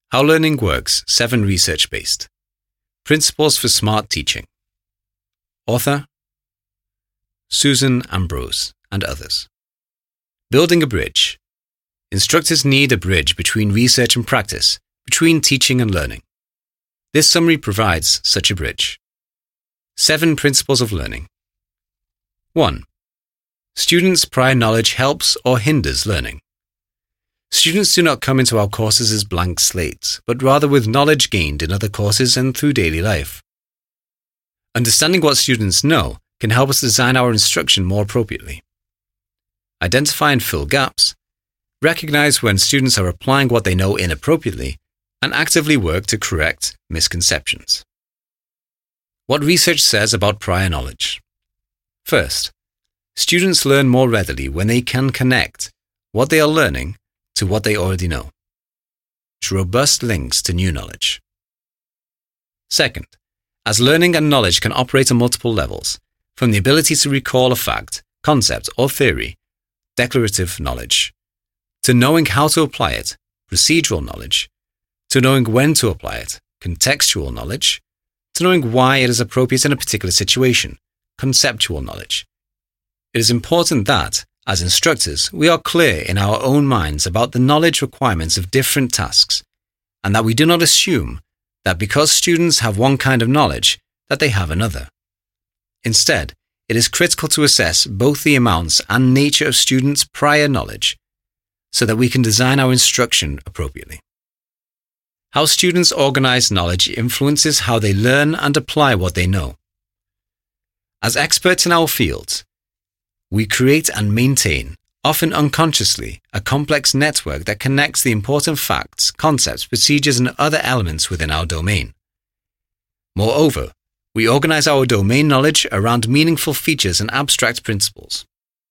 How Learning Works, 7 Research-Based. Principles for Smart Teaching. Author, Susan Ambrose and others. Building a bridge. Instructors need a bridge between research and practice, between teaching and learning. This summary provides such a bridge. 7 Principles of Learning. 1. Students' prior knowledge helps or hinders learning. Students do not come into our courses as blank slates, but rather with knowledge gained in other courses and through daily life. Understanding what students know can help us design our instruction more appropriately. Identify and fill gaps. Recognize when students are applying what they know inappropriately, and actively work to correct misconceptions. What research says about prior knowledge. First, students learn more readily when they can connect what they are learning to what they already know, which robust links to new knowledge. Second, as learning and knowledge can operate on multiple levels, from the ability to recall a fact, concept, or theory, declarative knowledge, to knowing how to apply it, procedural knowledge, to knowing when to apply it, contextual knowledge, to knowing why it is appropriate in a particular situation, conceptual knowledge. It is important that, as instructors, we are clear in our own minds about the knowledge requirements of different tasks, and that we do not assume that because students have one kind of knowledge, that they have another. Instead, it is critical to assess both the amounts and nature of students' prior knowledge, so that we can design our instruction appropriately. How students organize knowledge influences how they learn and apply what they know. As experts in our fields, we create and maintain, often unconsciously, a complex network that connects the important facts, concepts, procedures, and other elements within our domain. Moreover, we organize our domain knowledge around meaningful features and abstract principles.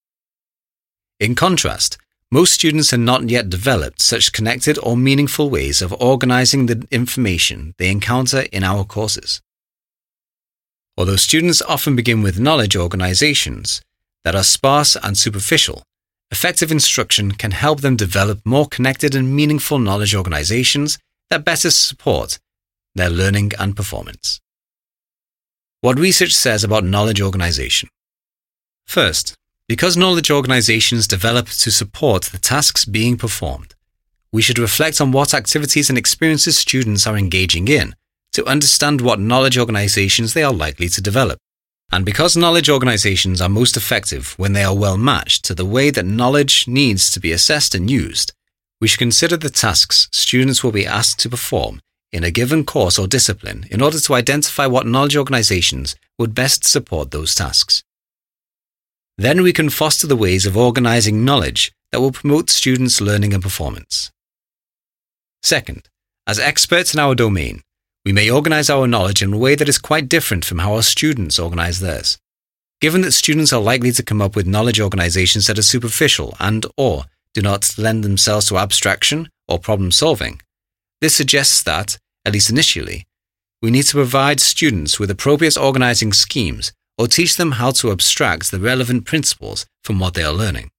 In contrast, most students have not yet developed such connected or meaningful ways of organizing the information they encounter in our courses. Although students often begin with knowledge organizations that are sparse and superficial, effective instruction can help them develop more connected and meaningful knowledge organizations that better support their learning and performance. What research says about knowledge organization. First, because knowledge organizations develop to support the tasks being performed, we should reflect on what activities and experiences students are engaging in to understand what knowledge organizations they are likely to develop. And because knowledge organizations are most effective when they are well matched to the way that knowledge needs to be assessed and used, we should consider the tasks students will be asked to perform in a given course or discipline in order to identify what knowledge organizations would best support those tasks. Then we can foster the ways of organizing knowledge that will promote students' learning and performance. Second, as experts in our domain, we may organize our knowledge in a way that is quite different from how our students organize theirs. Given that students are likely to come up with knowledge organizations that are superficial and/or do not lend themselves to abstraction or problem solving, this suggests that, at least initially, we need to provide students with appropriate organizing schemes or teach them how to abstract the relevant principles from what they are learning.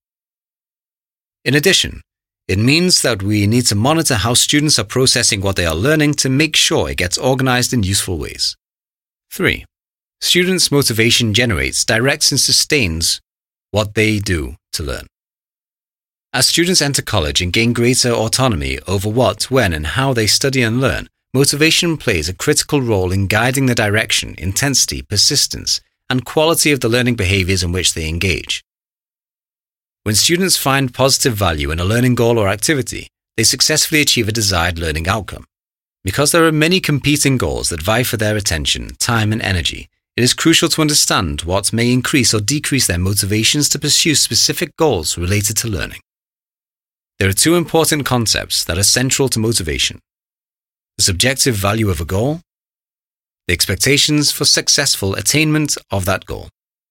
In addition, it means that we need to monitor how students are processing what they are learning to make sure it gets organized in useful ways. 3. Students' motivation generates, directs, and sustains what they do to learn. As students enter college and gain greater autonomy over what, when, and how they study and learn, motivation plays a critical role in guiding the direction, intensity, persistence, and quality of the learning behaviors in which they engage. When students find positive value in a learning goal or activity, they successfully achieve a desired learning outcome. Because there are many competing goals that vie for their attention, time, and energy, it is crucial to understand what may increase or decrease their motivations to pursue specific goals related to learning. There are 2 important concepts that are central to motivation: the subjective value of a goal, the expectations for successful attainment of that goal.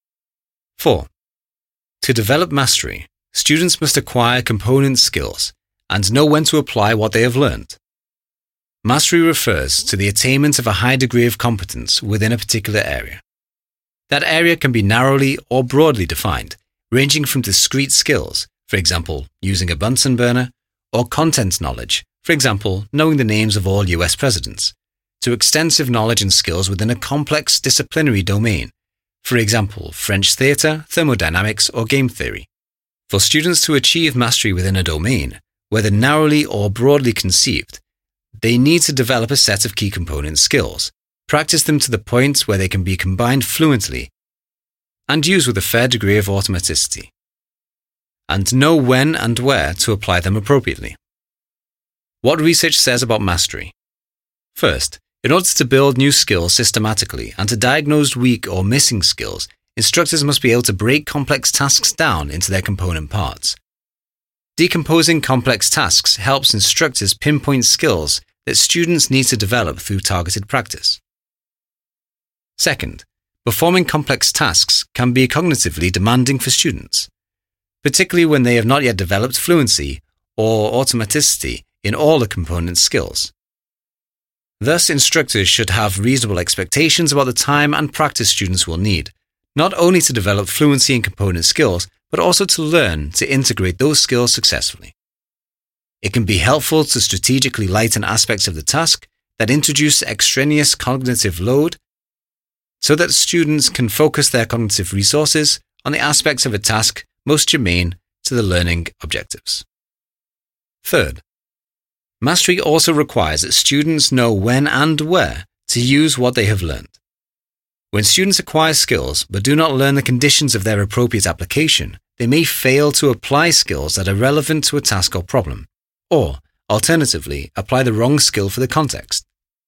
4. To develop mastery, students must acquire component skills and know when to apply what they have learned. Mastery refers to the attainment of a high degree of competence within a particular area. That area can be narrowly or broadly defined, ranging from discrete skills, for example, using a Bunsen burner, or content knowledge, for example, knowing the names of all US presidents, to extensive knowledge and skills within a complex disciplinary domain, for example, French theatre, thermodynamics, or game theory. For students to achieve mastery within a domain, whether narrowly or broadly conceived, they need to develop a set of key component skills, practice them to the point where they can be combined fluently, and used with a fair degree of automaticity, and know when and where to apply them appropriately. What research says about mastery. First, in order to build new skills systematically and to diagnose weak or missing skills, instructors must be able to break complex tasks down into their component parts. Decomposing complex tasks helps instructors pinpoint skills that students need to develop through targeted practice. Second, performing complex tasks can be cognitively demanding for students, particularly when they have not yet developed fluency or automaticity in all the component skills. Thus, instructors should have reasonable expectations about the time and practice students will need, not only to develop fluency in component skills, but also to learn to integrate those skills successfully. It can be helpful to strategically lighten aspects of the task that introduce extraneous cognitive load so that students can focus their cognitive resources on the aspects of a task most germane to the learning objectives. Third, mastery also requires that students know when and where to use what they have learned. When students acquire skills but do not learn the conditions of their appropriate application, they may fail to apply skills that are relevant to a task or problem, or, alternatively, apply the wrong skill for the context.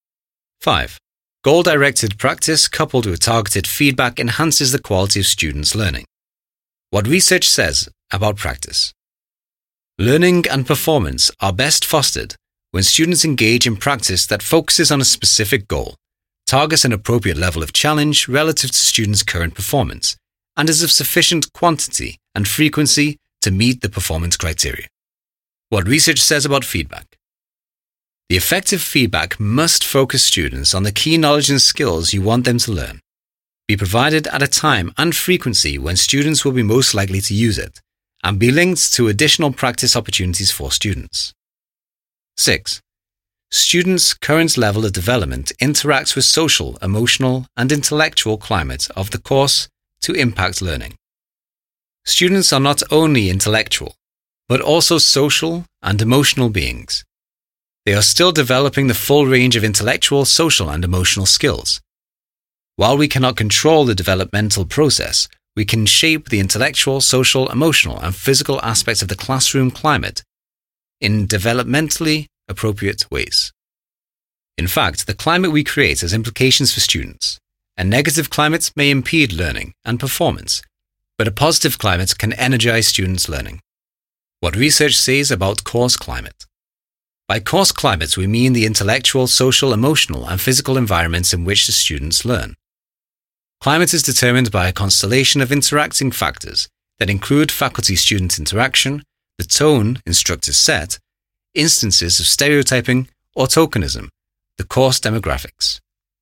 5. Goal-directed practice coupled with targeted feedback enhances the quality of students' learning. What research says about practice. Learning and performance are best fostered when students engage in practice that focuses on a specific goal, targets an appropriate level of challenge relative to students' current performance, and is of sufficient quantity and frequency to meet the performance criteria. What research says about feedback. The effective feedback must focus students on the key knowledge and skills you want them to learn, be provided at a time and frequency when students will be most likely to use it, and be linked to additional practice opportunities for students. 6. Students' current level of development interacts with social, emotional, and intellectual climate of the course to impact learning. Students are not only intellectual, but also social and emotional beings. They are still developing the full range of intellectual, social, and emotional skills. While we cannot control the developmental process, we can shape the intellectual, social, emotional, and physical aspects of the classroom climate in developmentally appropriate ways. In fact, the climate we create has implications for students. A negative climate may impede learning and performance, but a positive climate can energize students' learning. What research says about course climate. By course climate, we mean the intellectual, social, emotional, and physical environments in which the students learn. Climate is determined by a constellation of interacting factors that include faculty-student interaction, the tone instructors set, instances of stereotyping or tokenism, the course demographics.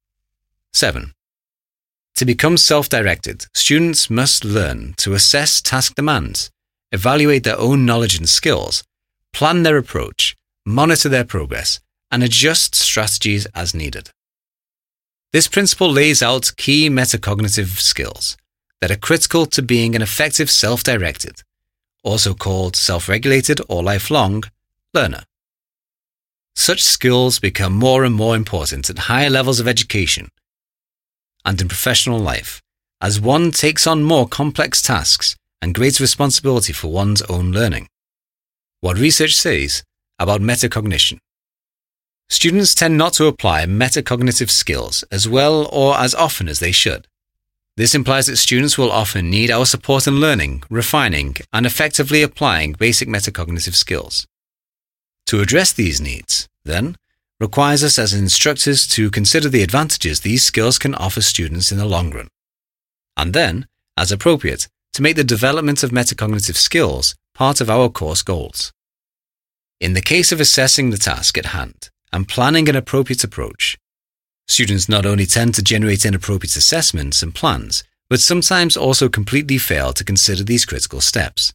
7. To become self-directed, students must learn to assess task demands, evaluate their own knowledge and skills, plan their approach, monitor their progress, and adjust strategies as needed. This principle lays out key metacognitive skills that are critical to being an effective self-directed, also called self-regulated or lifelong, learner. Such skills become more and more important at higher levels of education and in professional life, as one takes on more complex tasks and greater responsibility for one's own learning. What research says about metacognition. Students tend not to apply metacognitive skills as well or as often as they should. This implies that students will often need our support in learning, refining, and effectively applying basic metacognitive skills. To address these needs, then, requires us as instructors to consider the advantages these skills can offer students in the long run, and then, as appropriate, to make the development of metacognitive skills part of our course goals. In the case of assessing the task at hand and planning an appropriate approach, students not only tend to generate inappropriate assessments and plans, but sometimes also completely fail to consider these critical steps.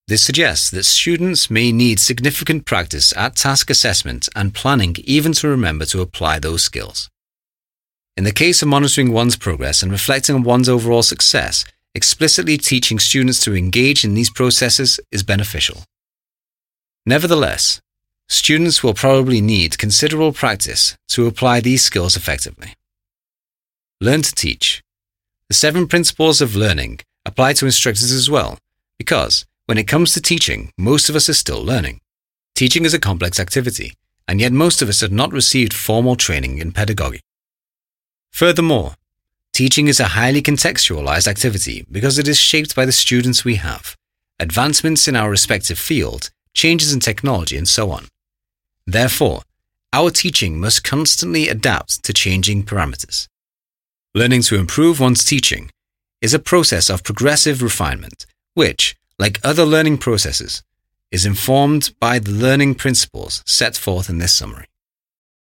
This suggests that students may need significant practice at task assessment and planning even to remember to apply those skills. In the case of monitoring one's progress and reflecting on one's overall success, explicitly teaching students to engage in these processes is beneficial. Nevertheless, students will probably need considerable practice to apply these skills effectively. Learn to teach. The 7 principles of learning apply to instructors as well, because when it comes to teaching, most of us are still learning. Teaching is a complex activity, and yet most of us have not received formal training in pedagogy. Furthermore, teaching is a highly contextualized activity because it is shaped by the students we have, advancements in our respective field, changes in technology, and so on. Therefore, our teaching must constantly adapt to changing parameters. Learning to improve one's teaching is a process of progressive refinement, which, like other learning processes, is informed by the learning principles set forth in this summary.